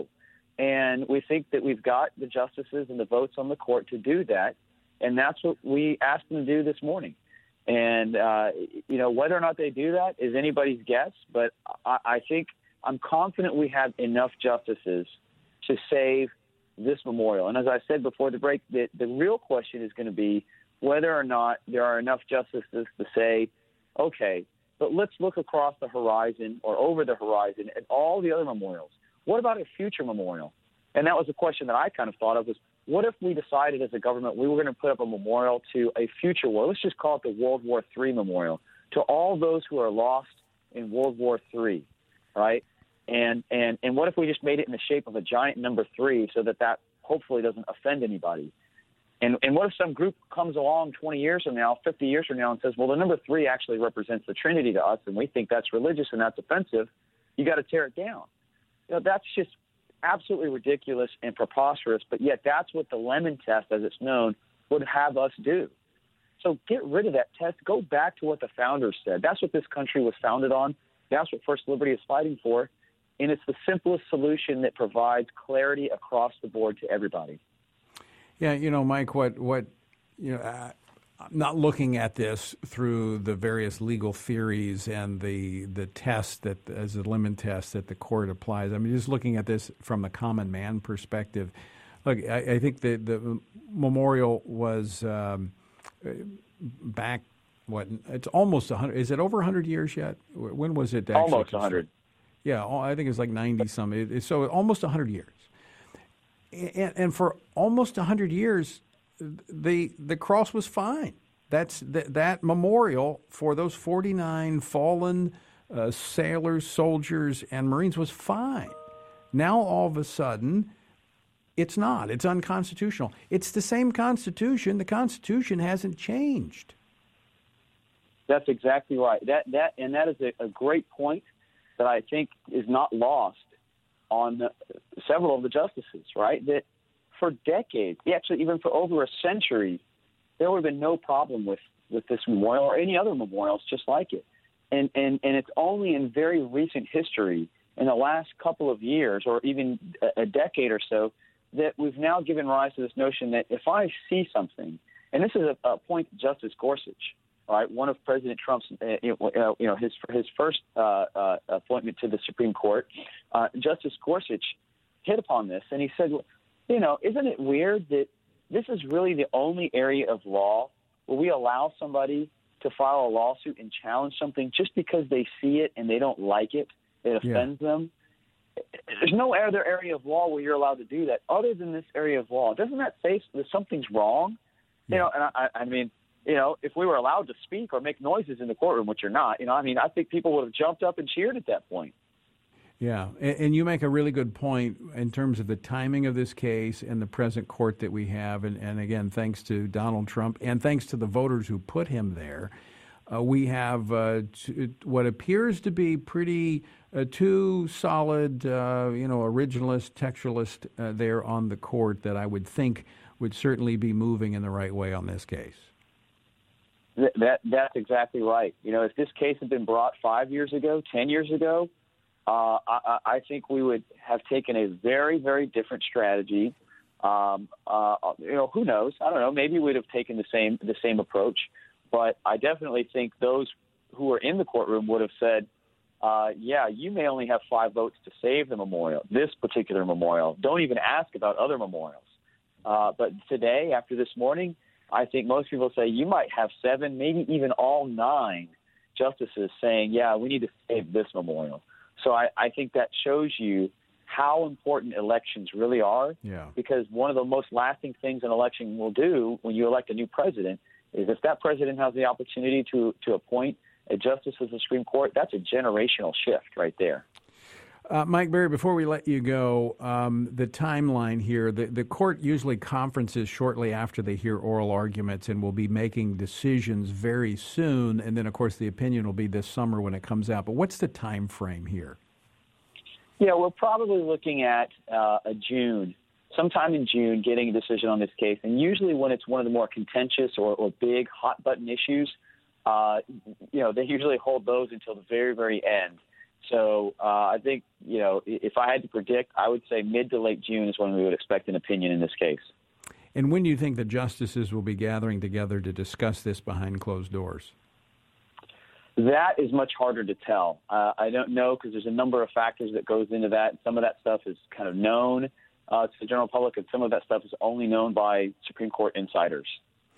[SPEAKER 7] And we think that we've got the justices and the votes on the court to do that. And that's what we asked them to do this morning. And, uh, you know, whether or not they do that is anybody's guess. But I, I think I'm confident we have enough justices to save this memorial. And as I said before the break, the, the real question is going to be whether or not there are enough justices to say, okay, but let's look across the horizon or over the horizon at all the other memorials. What about a future memorial? And that was a question that I kind of thought of was, what if we decided as a government we were going to put up a memorial to a future war? Let's just call it the World War Three Memorial, to all those who are lost in World War Three, right? And, and, and what if we just made it in the shape of a giant number three so that that hopefully doesn't offend anybody? And, and what if some group comes along twenty years from now, fifty years from now, and says, well, the number three actually represents the Trinity to us, and we think that's religious and that's offensive. You got to tear it down. You know, that's just absolutely ridiculous and preposterous, but yet that's what the Lemon Test, as it's known, would have us do. So get rid of that test. Go back to what the founders said. That's what this country was founded on. That's what First Liberty is fighting for, and it's the simplest solution that provides clarity across the board to everybody.
[SPEAKER 2] Yeah, you know, Mike, what, what you know, uh, I'm not looking at this through the various legal theories and the the test that, as a Lemon Test that the court applies. I mean, just looking at this from the common man perspective. Look, I, I think the, the memorial was um, back, what, it's almost one hundred, is it over one hundred years yet? When was it actually?
[SPEAKER 7] Almost one hundred.
[SPEAKER 2] Yeah, I think it's like ninety-some. So almost one hundred years. And, and for almost one hundred years, the the cross was fine. That's th- that memorial for those forty-nine fallen uh, sailors, soldiers, and Marines was fine. Now all of a sudden, it's not. It's unconstitutional. It's the same Constitution. The Constitution hasn't changed.
[SPEAKER 7] That's exactly right. That that and that is a, a great point that I think is not lost on the, several of the justices, right? That for decades, actually even for over a century, there would have been no problem with, with this memorial or any other memorials just like it. And, and, and it's only in very recent history, in the last couple of years or even a, a decade or so, that we've now given rise to this notion that if I see something, and this is a, a point to Justice Gorsuch, right, one of President Trump's, uh, you know, his his first uh, uh, appointment to the Supreme Court, uh, Justice Gorsuch hit upon this, and he said, you know, isn't it weird that this is really the only area of law where we allow somebody to file a lawsuit and challenge something just because they see it and they don't like it, it offends yeah. them? There's no other area of law where you're allowed to do that other than this area of law. Doesn't that say that something's wrong? Yeah. You know, and I, I mean, you know, if we were allowed to speak or make noises in the courtroom, which you're not, you know, I mean, I think people would have jumped up and cheered at that point.
[SPEAKER 2] Yeah, and, and you make a really good point in terms of the timing of this case and the present court that we have. And, and again, thanks to Donald Trump and thanks to the voters who put him there, uh, we have uh, t- what appears to be pretty uh, two solid, uh, you know, originalist, textualist uh, there on the court that I would think would certainly be moving in the right way on this case.
[SPEAKER 7] That that's exactly right. You know, if this case had been brought five years ago, ten years ago, uh, I, I think we would have taken a very, very different strategy. Um, uh, you know, who knows? I don't know. Maybe we'd have taken the same the same approach. But I definitely think those who were in the courtroom would have said, uh, "Yeah, you may only have five votes to save the memorial, this particular memorial. Don't even ask about other memorials." Uh, but today, after this morning, I think most people say you might have seven, maybe even all nine justices saying, yeah, we need to save this memorial. So I, I think that shows you how important elections really are.
[SPEAKER 2] Yeah.
[SPEAKER 7] Because one of the most lasting things an election will do when you elect a new president is if that president has the opportunity to, to appoint a justice of the Supreme Court, that's a generational shift right there.
[SPEAKER 2] Uh, Mike Berry, before we let you go, um, the timeline here, the, the court usually conferences shortly after they hear oral arguments and will be making decisions very soon. And then, of course, the opinion will be this summer when it comes out. But what's the time frame here?
[SPEAKER 7] Yeah, we're probably looking at uh, a June, sometime in June, getting a decision on this case. And usually when it's one of the more contentious or, or big hot-button issues, uh, you know, they usually hold those until the very, very end. So uh, I think, you know, if I had to predict, I would say mid to late June is when we would expect an opinion in this case.
[SPEAKER 2] And when do you think the justices will be gathering together to discuss this behind closed doors?
[SPEAKER 7] That is much harder to tell. Uh, I don't know because there's a number of factors that goes into that. Some of that stuff is kind of known uh, to the general public, and some of that stuff is only known by Supreme Court insiders.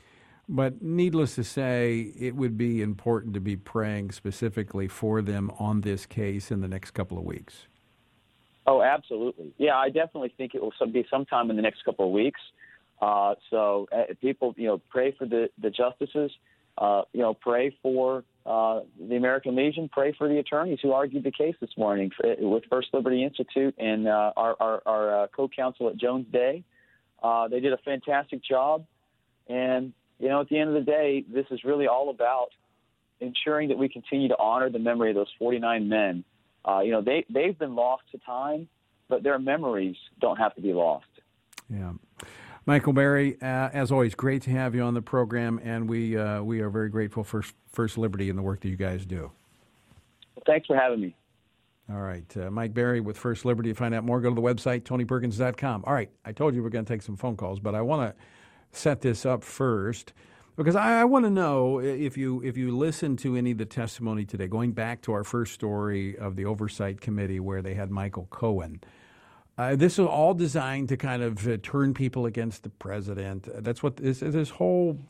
[SPEAKER 2] But needless to say, it would be important to be praying specifically for them on this case in the next couple of weeks.
[SPEAKER 7] Oh, absolutely. Yeah, I definitely think it will be sometime in the next couple of weeks. Uh, so uh, people, you know, pray for the, the justices, uh, you know, pray for uh, the American Legion, pray for the attorneys who argued the case this morning for, with First Liberty Institute and uh, our, our, our uh, co-counsel at Jones Day. Uh, they did a fantastic job. And you know, at the end of the day, this is really all about ensuring that we continue to honor the memory of those forty-nine men. Uh, you know, they, they've been lost to time, but their memories don't have to be lost.
[SPEAKER 2] Yeah. Michael Berry, uh, as always, great to have you on the program, and we uh, we are very grateful for First Liberty and the work that you guys do.
[SPEAKER 7] Well, thanks for having me.
[SPEAKER 2] All right. Uh, Mike Berry with First Liberty. To find out more, go to the website, tony perkins dot com. All right. I told you we're going to take some phone calls, but I want to set this up first because I, I want to know if you if you listen to any of the testimony today, going back to our first story of the Oversight Committee where they had Michael Cohen. Uh, this is all designed to kind of uh, turn people against the president. That's what this this whole.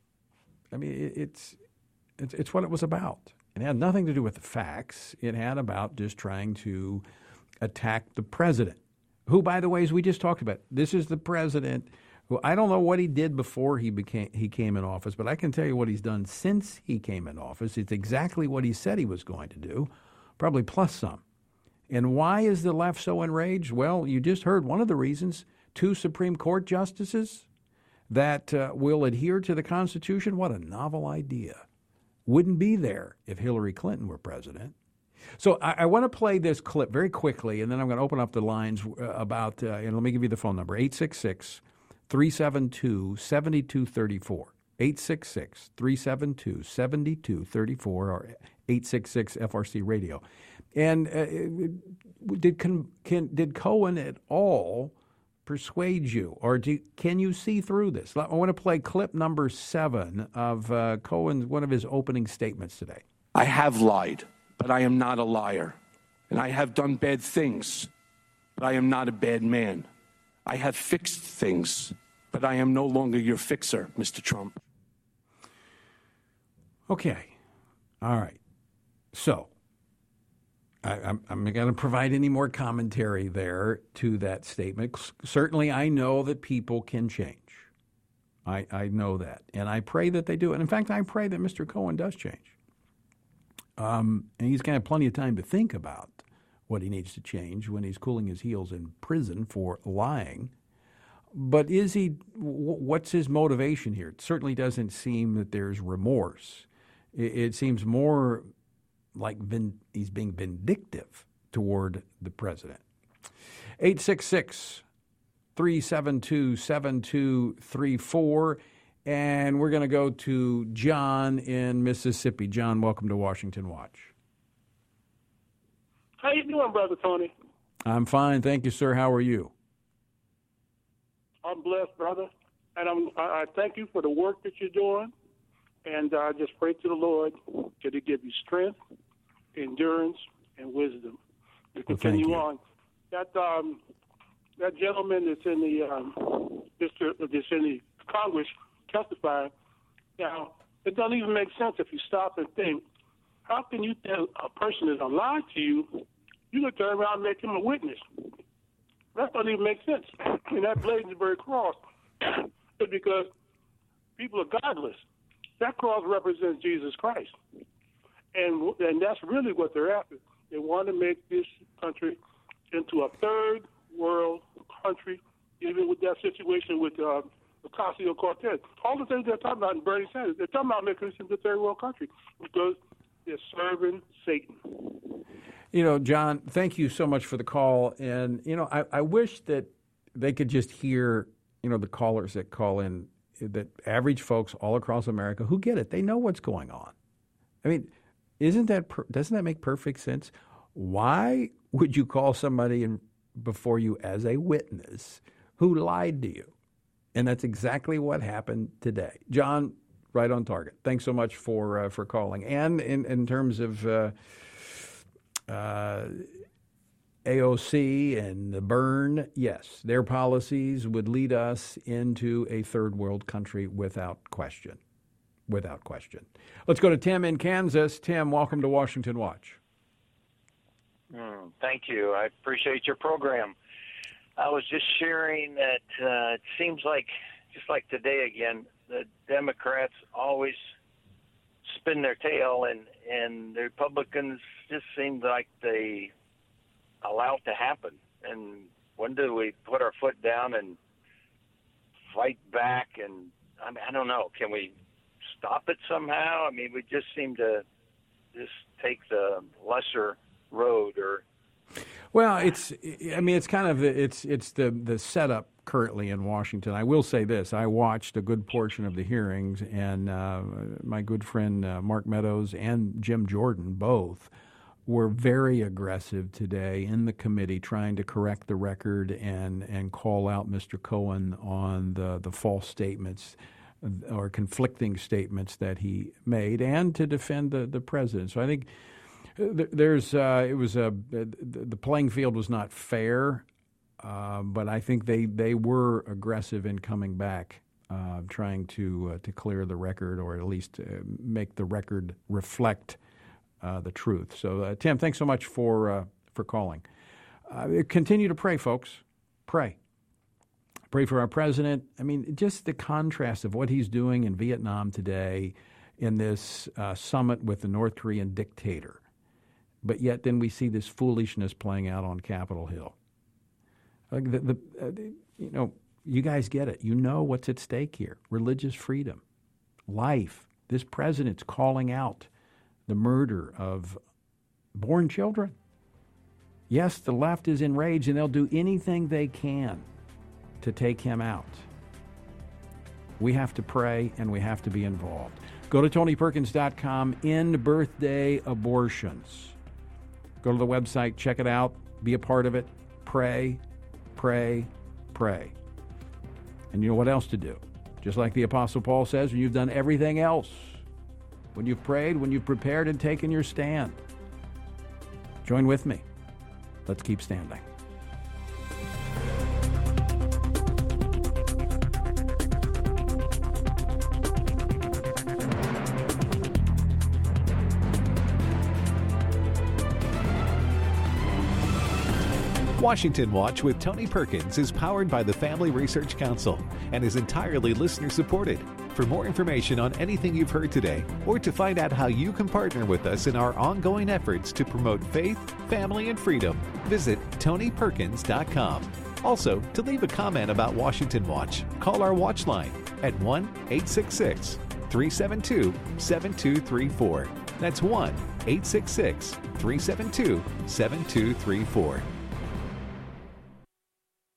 [SPEAKER 2] I mean, it, it's it's it's what it was about. It had nothing to do with the facts. It had about just trying to attack the president, who, by the way, as we just talked about, this is the president. Well, I don't know what he did before he became he came in office, but I can tell you what he's done since he came in office. It's exactly what he said he was going to do, probably plus some. And why is the left so enraged? Well, you just heard one of the reasons. Two Supreme Court justices that uh, will adhere to the Constitution. What a novel idea. Wouldn't be there if Hillary Clinton were president. So I, I want to play this clip very quickly, and then I'm going to open up the lines uh, about, uh, and let me give you the phone number, eight six six, three seven two, seven two three four, eight six six, three seven two, seven two three four, or eight six six F R C radio. And uh, did can, can, did Cohen at all persuade you, or do, can you see through this? I want to play clip number seven of uh, Cohen's, one of his opening statements today.
[SPEAKER 8] I have lied, but I am not a liar. And I have done bad things, but I am not a bad man. I have fixed things, but I am no longer your fixer, Mister Trump.
[SPEAKER 2] Okay. All right. So I, I'm, I'm not going to provide any more commentary there to that statement. C- certainly, I know that people can change. I, I know that. And I pray that they do. And in fact, I pray that Mister Cohen does change. Um, and he's going to have plenty of time to think about what he needs to change when he's cooling his heels in prison for lying. But is he? What's his motivation here? It certainly doesn't seem that there's remorse. It, it seems more like vin, he's being vindictive toward the president. eight six six, three seven two, seven two three four. And we're going to go to John in Mississippi. John, welcome to Washington Watch.
[SPEAKER 9] How you doing, Brother Tony?
[SPEAKER 2] I'm fine. Thank you, sir. How are you?
[SPEAKER 9] I'm blessed, brother. And I'm, I, I thank you for the work that you're doing. And I uh, just pray to the Lord that He give you strength, endurance, and wisdom to continue
[SPEAKER 2] well,
[SPEAKER 9] on. That um, that gentleman that's in the um, district, that's in the Congress testifying. Now, it doesn't even make sense if you stop and think. How can you tell a person is a lie to you? You can turn around and make him a witness. That doesn't even make sense. And that Bladensburg cross is because people are godless. That cross represents Jesus Christ. And and that's really what they're after. They want to make this country into a third world country, even with that situation with uh, Ocasio-Cortez. All the things they're talking about in Bernie Sanders, they're talking about making us into a third world country because they're serving Satan.
[SPEAKER 2] You know, John, thank you so much for the call. And, you know, I, I wish that they could just hear, you know, the callers that call in, that average folks all across America who get it. They know what's going on. I mean, isn't that, doesn't that make perfect sense? Why would you call somebody in before you as a witness who lied to you? And that's exactly what happened today. John, right on target. Thanks so much for uh, for calling. And in, in terms of uh, uh, A O C and the burn, yes, their policies would lead us into a third world country without question. Without question. Let's go to Tim in Kansas. Tim, welcome to Washington Watch.
[SPEAKER 10] Mm, thank you. I appreciate your program. I was just sharing that uh, it seems like, just like today again, the Democrats always spin their tail, and, and the Republicans just seem like they allow it to happen. And when do we put our foot down and fight back? And I mean, I don't know. Can we stop it somehow? I mean, we just seem to just take the lesser road. Or
[SPEAKER 2] well, it's I mean, it's kind of it's it's the the setup currently in Washington. I will say this: I watched a good portion of the hearings, and uh, my good friend uh, Mark Meadows and Jim Jordan both were very aggressive today in the committee, trying to correct the record and and call out Mister Cohen on the the false statements or conflicting statements that he made, and to defend the, the president. So I think there's uh, it was a the playing field was not fair, uh, but I think they, they were aggressive in coming back, uh, trying to uh, to clear the record, or at least uh, make the record reflect uh, the truth. So uh, Tim, thanks so much for uh, for calling. Uh, continue to pray, folks. Pray. Pray for our president. I mean, just the contrast of what he's doing in Vietnam today in this uh, summit with the North Korean dictator. But yet then we see this foolishness playing out on Capitol Hill. Like the, the, uh, the, you know, you guys get it. You know what's at stake here. Religious freedom, life. This president's calling out the murder of born children. Yes, the left is enraged, and they'll do anything they can to take him out. We have to pray, and we have to be involved. Go to Tony Perkins dot com, End Birthday Abortions. Go to the website, check it out, be a part of it. Pray, pray, pray. And you know what else to do. Just like the Apostle Paul says, when you've done everything else, when you've prayed, when you've prepared and taken your stand, join with me. Let's keep standing.
[SPEAKER 1] Washington Watch with Tony Perkins is powered by the Family Research Council and is entirely listener-supported. For more information on anything you've heard today, or to find out how you can partner with us in our ongoing efforts to promote faith, family, and freedom, visit Tony Perkins dot com. Also, to leave a comment about Washington Watch, call our watch line at one eight six six, three seven two, seven two three four. That's one eight six six, three seven two, seven two three four.